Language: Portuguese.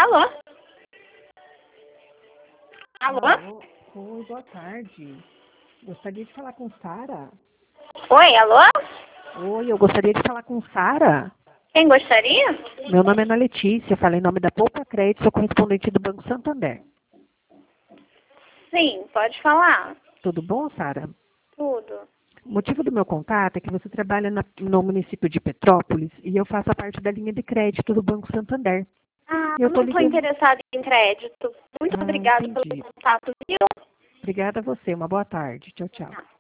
Alô? Alô? Alô? Oi, boa tarde. Gostaria de falar com Sara. Oi, alô? Oi, eu gostaria de falar com Sara. Quem gostaria? Meu nome é Ana Letícia, falei em nome da Poupa Crédito, sou correspondente do Banco Santander. Sim, pode falar. Tudo bom, Sara? Tudo. O motivo do meu contato é que você trabalha no município de Petrópolis e eu faço a parte da linha de crédito do Banco Santander. Ah, E eu eu estou não estou ligando. interessada em crédito. Muito obrigada Entendi. pelo contato, viu? Obrigada a você, uma boa tarde. Tchau, tchau.